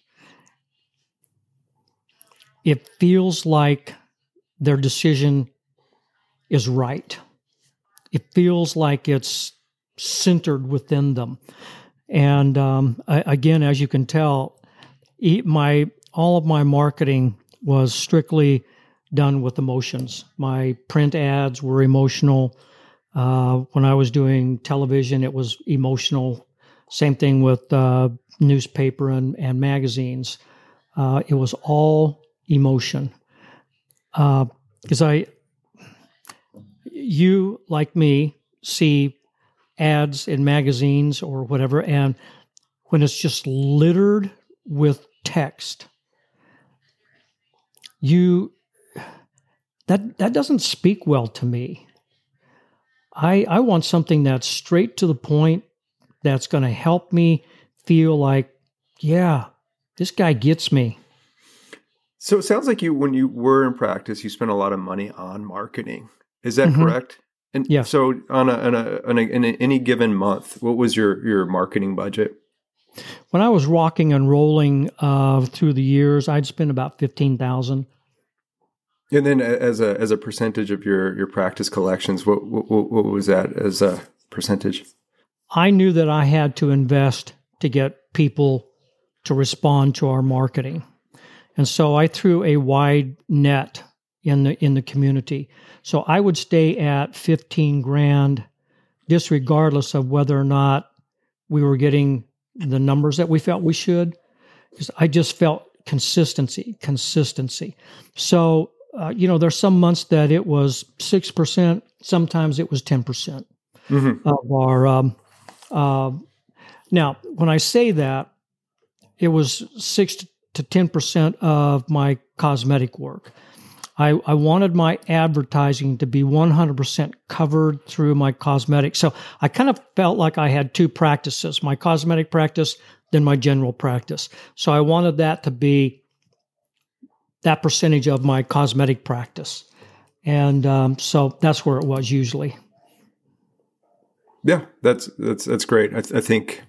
it feels like their decision is right. It feels like it's centered within them. And again, as you can tell, all of my marketing was strictly done with emotions. My print ads were emotional. When I was doing television, it was emotional. Same thing with newspaper and magazines. It was all emotion. Because you, like me, see ads in magazines or whatever, and when it's just littered with text, that doesn't speak well to me. I want something that's straight to the point, that's going to help me feel like, yeah, this guy gets me. So it sounds like when you were in practice, you spent a lot of money on marketing. Is that correct? And yeah. So in any given month, what was your marketing budget? When I was rocking and rolling through the years, I'd spend about $15,000. And then as a percentage of your practice collections, what was that as a percentage? I knew that I had to invest to get people to respond to our marketing. And so I threw a wide net in the community. So I would stay at $15,000, disregardless of whether or not we were getting the numbers that we felt we should, because I just felt consistency. So, there's some months that it was 6%, sometimes it was 10% of our, now, when I say that, it was 6 to 10% of my cosmetic work. I wanted my advertising to be 100% covered through my cosmetic. So I kind of felt like I had two practices, my cosmetic practice, then my general practice. So I wanted that to be that percentage of my cosmetic practice. And so that's where it was usually. Yeah, that's great. I think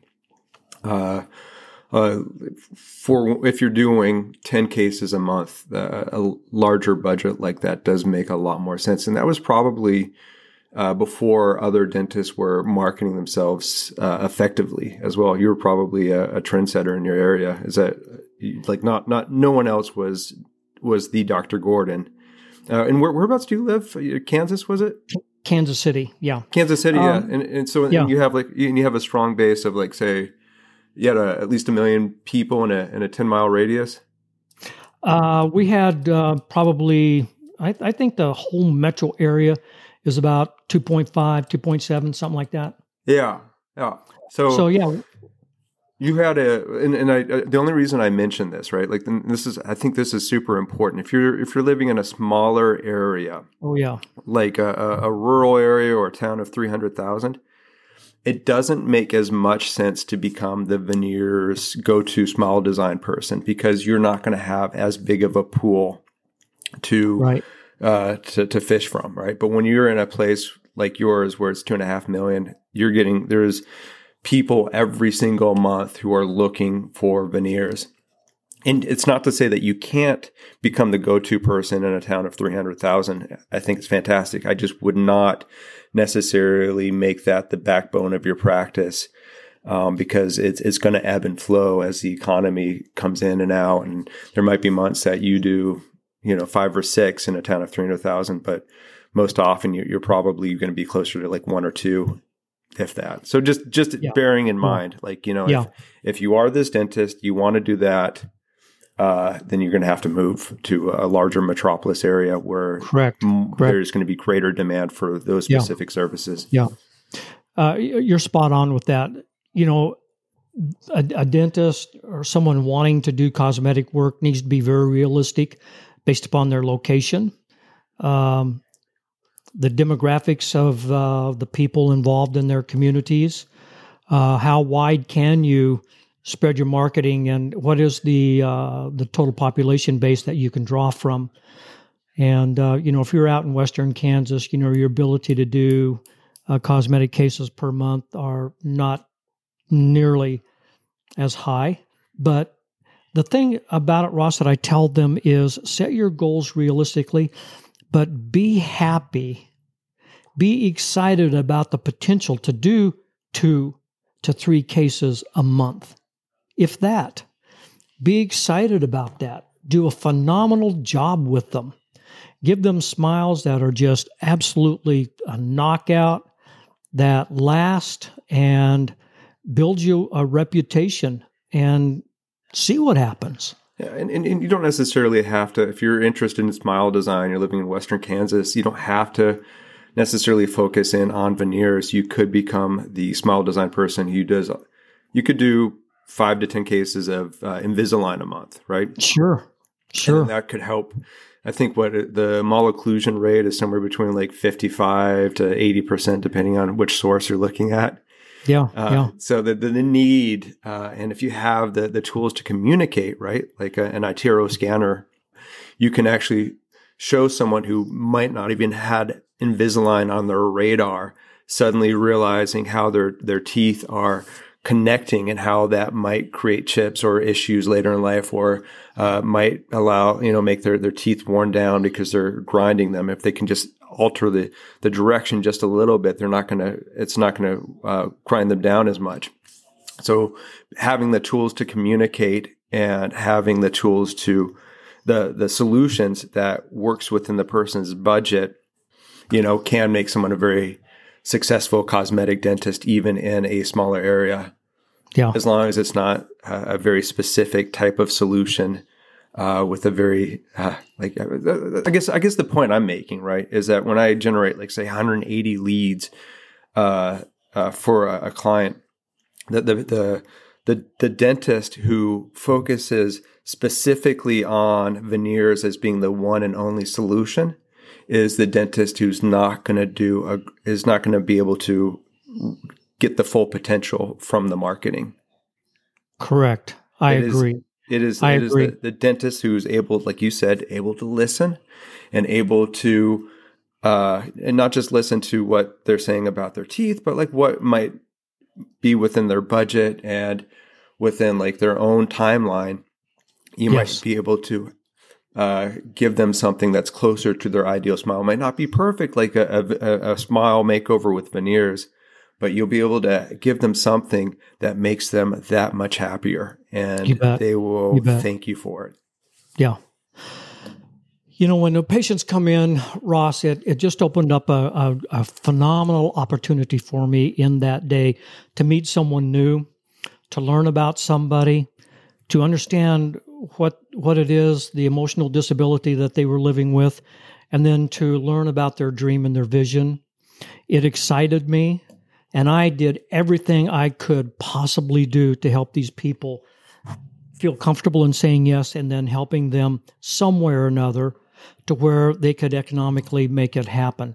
for if you're doing 10 cases a month, a larger budget like that does make a lot more sense. And that was probably before other dentists were marketing themselves effectively as well. You were probably a trendsetter in your area. Is that like no one else was the Dr. Gordon? And whereabouts do you live? Kansas, was it? Kansas City, yeah. Kansas City, yeah. And so yeah. you have a strong base of like, say, you had at least 1 million people in a 10-mile radius? We had probably, I think the whole metro area is about 2.5, 2.7, something like that. Yeah. So yeah. You had the only reason I mentioned this, right? Like I think this is super important. If you're living in a smaller area, oh yeah, like a rural area or a town of 300,000, it doesn't make as much sense to become the veneers go-to smile design person because you're not going to have as big of a pool to fish from, right? But when you're in a place like yours where it's 2.5 million, there's people every single month who are looking for veneers. And it's not to say that you can't become the go-to person in a town of 300,000. I think it's fantastic. I just would not necessarily make that the backbone of your practice, because it's going to ebb and flow as the economy comes in and out. And there might be months that you do, 5 or 6 in a town of 300,000, but most often you're probably going to be closer to like 1 or 2, if that. So just bearing in mind, if you are this dentist, you want to do that, then you're going to have to move to a larger metropolis area where there's going to be greater demand for those specific services. Yeah. You're spot on with that. A dentist or someone wanting to do cosmetic work needs to be very realistic based upon their location, the demographics of the people involved in their communities, how wide can you spread your marketing, and what is the total population base that you can draw from. And, if you're out in Western Kansas, your ability to do cosmetic cases per month are not nearly as high. But the thing about it, Ross, that I tell them is set your goals realistically, but be happy, be excited about the potential to do 2 to 3 cases a month. If that, be excited about that. Do a phenomenal job with them. Give them smiles that are just absolutely a knockout, that last, and build you a reputation, and see what happens. Yeah, and you don't necessarily have to, if you're interested in smile design, you're living in Western Kansas, you don't have to necessarily focus in on veneers. You could become the smile design person who does, you could do 5 to 10 cases of Invisalign a month, right? Sure. And that could help. I think the malocclusion rate is somewhere between like 55 to 80%, depending on which source you're looking at. Yeah. So the need, and if you have the tools to communicate, right, like an iTero scanner, you can actually show someone who might not even had Invisalign on their radar, suddenly realizing how their teeth are connecting and how that might create chips or issues later in life, or might allow, make their teeth worn down because they're grinding them. If they can just alter the direction just a little bit, it's not going to grind them down as much. So having the tools to communicate and having the tools to the solutions that works within the person's budget, can make someone a very successful cosmetic dentist, even in a smaller area. Yeah. As long as it's not a very specific type of solution, with a very, I guess the point I'm making, right, is that when I generate, like, say, 180 leads, for a client, the dentist who focuses specifically on veneers as being the one and only solution is the dentist who's not going to be able to get the full potential from the marketing. Correct. I agree. It is the dentist who's able, like you said, able to listen and able to, and not just listen to what they're saying about their teeth, but like what might be within their budget and within like their own timeline. You might be able to give them something that's closer to their ideal smile. It might not be perfect, like a smile makeover with veneers, but you'll be able to give them something that makes them that much happier, and they will thank you for it. Yeah. When the patients come in, Ross, it just opened up a phenomenal opportunity for me in that day to meet someone new, to learn about somebody, to understand what it is, the emotional disability that they were living with, and then to learn about their dream and their vision. It excited me, and I did everything I could possibly do to help these people feel comfortable in saying yes, and then helping them some way or another to where they could economically make it happen.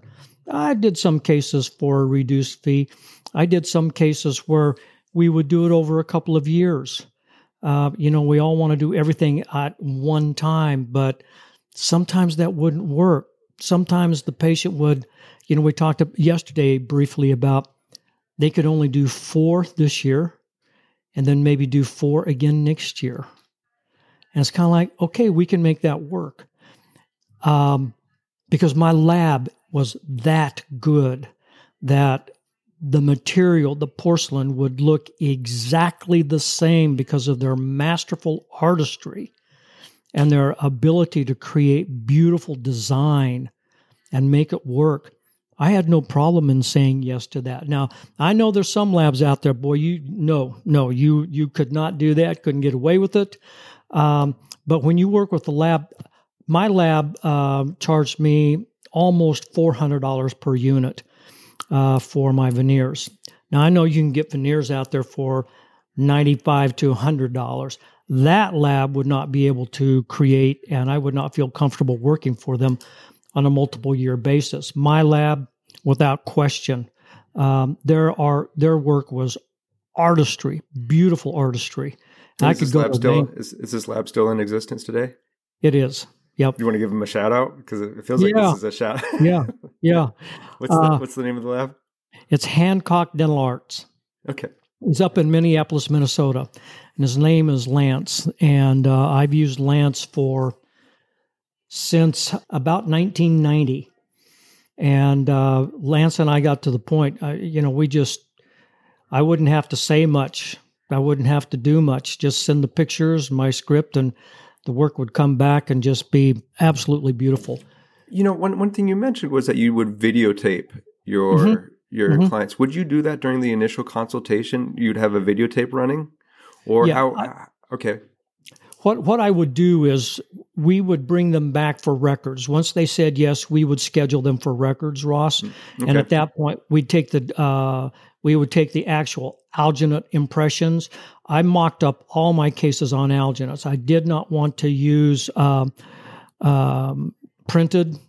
I did some cases for a reduced fee. I did some cases where we would do it over a couple of years. We all want to do everything at one time, but sometimes that wouldn't work. Sometimes the patient would, we talked yesterday briefly about they could only do 4 this year and then maybe do 4 again next year. And it's kind of like, okay, we can make that work. Because my lab was that good that the material, the porcelain, would look exactly the same because of their masterful artistry and their ability to create beautiful design and make it work. I had no problem in saying yes to that. Now, I know there's some labs out there, boy, you could not do that, couldn't get away with it. But when you work with the lab, my lab charged me almost $400 per unit for my veneers. Now, I know you can get veneers out there for $95 to $100. That lab would not be able to create, and I would not feel comfortable working for them on a multiple year basis. My lab, without question, their work was artistry, beautiful artistry. Is this lab still in existence today? It is. Yep. You want to give them a shout out? Because it feels like this is a shout. Yeah. What's the name of the lab? It's Hancock Dental Arts. Okay. He's up in Minneapolis, Minnesota, and his name is Lance. And I've used Lance since about 1990. And Lance and I got to the point, I wouldn't have to say much. I wouldn't have to do much. Just send the pictures, my script, and the work would come back and just be absolutely beautiful. One thing you mentioned was that you would videotape your clients. Would you do that during the initial consultation? You'd have a videotape running? Or how? Okay. What I would do is we would bring them back for records. Once they said yes, we would schedule them for records, Ross. Okay. And at that point, we would take the actual alginate impressions. I mocked up all my cases on alginates. I did not want to use printed.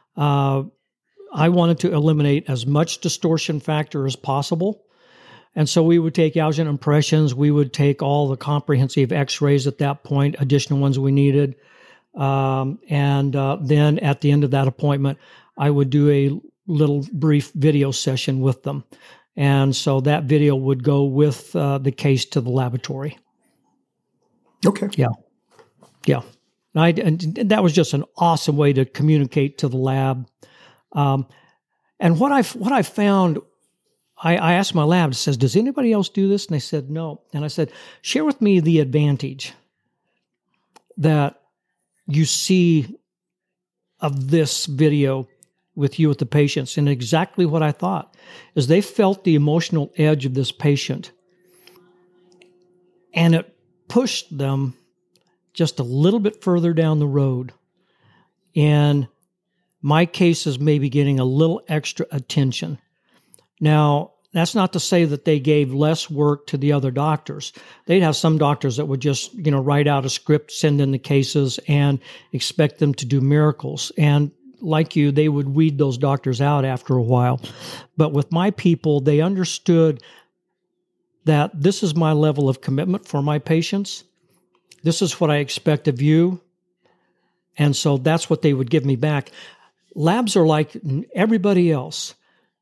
I wanted to eliminate as much distortion factor as possible. And so we would take alginate impressions. We would take all the comprehensive x-rays at that point, additional ones we needed. And then at the end of that appointment, I would do a little brief video session with them. And so that video would go with the case to the laboratory. Okay. Yeah. And that was just an awesome way to communicate to the lab. And what I found, I asked my lab, it says, does anybody else do this? And they said, no. And I said, share with me the advantage that you see of this video with you with the patients. And exactly what I thought is they felt the emotional edge of this patient, and it pushed them just a little bit further down the road. And my case is maybe getting a little extra attention. Now, that's not to say that they gave less work to the other doctors. They'd have some doctors that would just, write out a script, send in the cases, and expect them to do miracles. And like you, they would weed those doctors out after a while. But with my people, they understood that this is my level of commitment for my patients. This is what I expect of you. And so that's what they would give me back. Labs are like everybody else.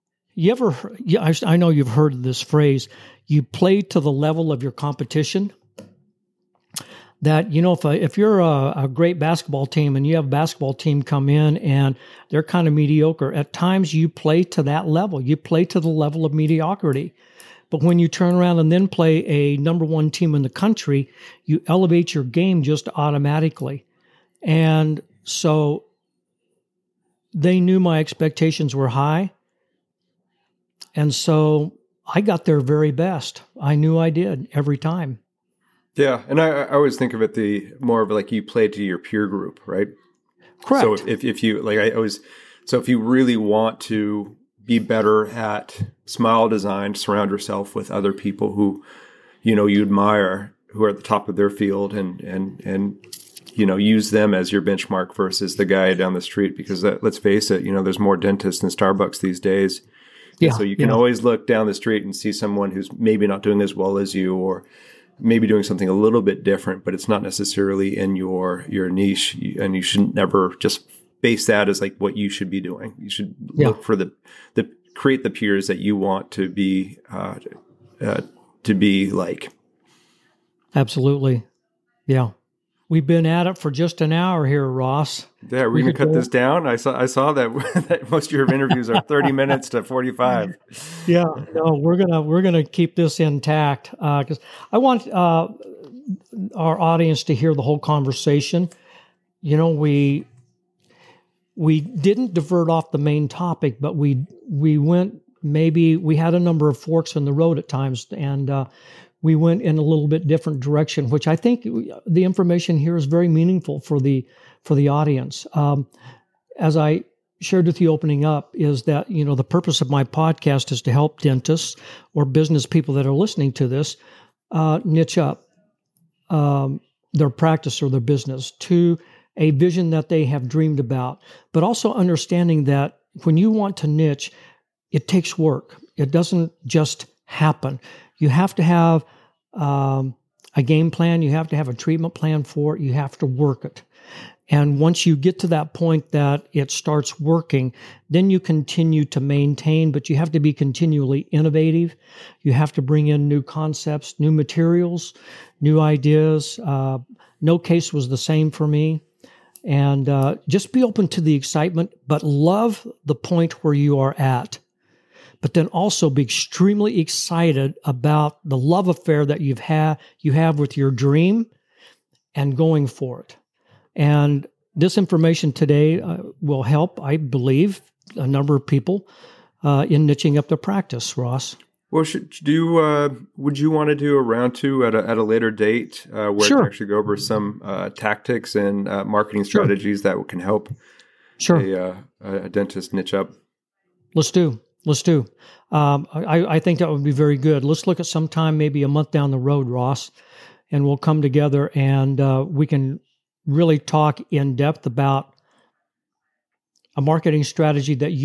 I know you've heard this phrase, you play to the level of your competition. That, if you're a great basketball team and you have a basketball team come in and they're kind of mediocre, at times you play to that level. You play to the level of mediocrity. But when you turn around and then play a number one team in the country, you elevate your game just automatically. And so they knew my expectations were high. And so I got their very best. I knew I did every time. Yeah, and I always think of it more of like you play to your peer group, right? Correct. So if you really want to be better at smile design, surround yourself with other people who, you admire, who are at the top of their field, and use them as your benchmark versus the guy down the street, because let's face it, there's more dentists than Starbucks these days. Yeah, so you can always look down the street and see someone who's maybe not doing as well as you, or maybe doing something a little bit different, but it's not necessarily in your niche. And you should never just base that as like what you should be doing. You should look for create the peers that you want to be like. Absolutely. Yeah. We've been at it for just an hour here, Ross. Yeah, we're going to cut this down. I saw that most of your interviews are 30 minutes to 45. Yeah, no, we're gonna keep this intact because I want our audience to hear the whole conversation. We didn't divert off the main topic, but we went. Maybe we had a number of forks in the road at times, and we went in a little bit different direction, which I think the information here is very meaningful for the audience. As I shared with you opening up, is that the purpose of my podcast is to help dentists or business people that are listening to this niche up their practice or their business to a vision that they have dreamed about, but also understanding that when you want to niche, it takes work. It doesn't just happen. You have to have a game plan. You have to have a treatment plan for it. You have to work it. And once you get to that point that it starts working, then you continue to maintain, but you have to be continually innovative. You have to bring in new concepts, new materials, new ideas. No case was the same for me. And just be open to the excitement, but love the point where you are at. But then also be extremely excited about the love affair that you have with your dream and going for it. And this information today will help, I believe, a number of people in niching up their practice, Ross. Well, would you want to do a round two at a later date where Sure. you can actually go over some tactics and marketing strategies that can help a dentist niche up? Let's do. I think that would be very good. Let's look at some time, maybe a month down the road, Ross, and we'll come together and we can really talk in depth about a marketing strategy that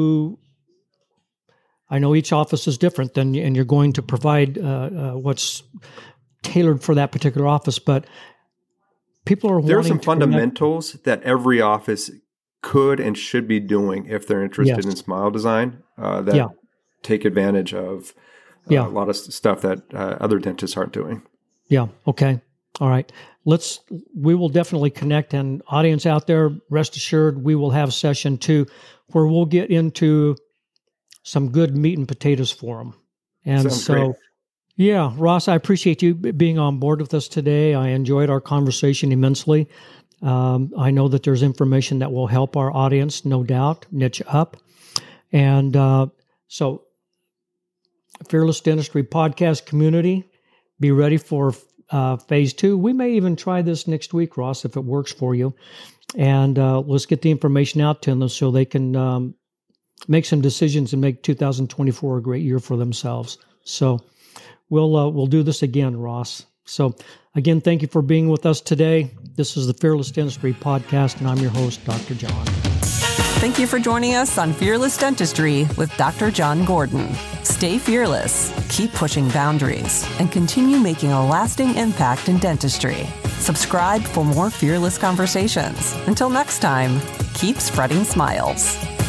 I know each office is different, and you're going to provide what's tailored for that particular office, but people are There are wanting some to fundamentals that every office could and should be doing if they're interested in smile design that take advantage of a lot of stuff that other dentists aren't doing. Yeah. Okay. All right. We will definitely connect, and audience out there, rest assured, we will have session 2 where we'll get into some good meat and potatoes for them. And Sounds great. Yeah, Ross, I appreciate you being on board with us today. I enjoyed our conversation immensely. I know that there's information that will help our audience, no doubt, niche up. And so, Fearless Dentistry podcast community, be ready for phase 2. We may even try this next week, Ross, if it works for you. And let's get the information out to them so they can make some decisions and make 2024 a great year for themselves. So we'll do this again, Ross. So again, thank you for being with us today. This is the Fearless Dentistry Podcast, and I'm your host, Dr. John. Thank you for joining us on Fearless Dentistry with Dr. John Gordon. Stay fearless, keep pushing boundaries, and continue making a lasting impact in dentistry. Subscribe for more fearless conversations. Until next time, keep spreading smiles.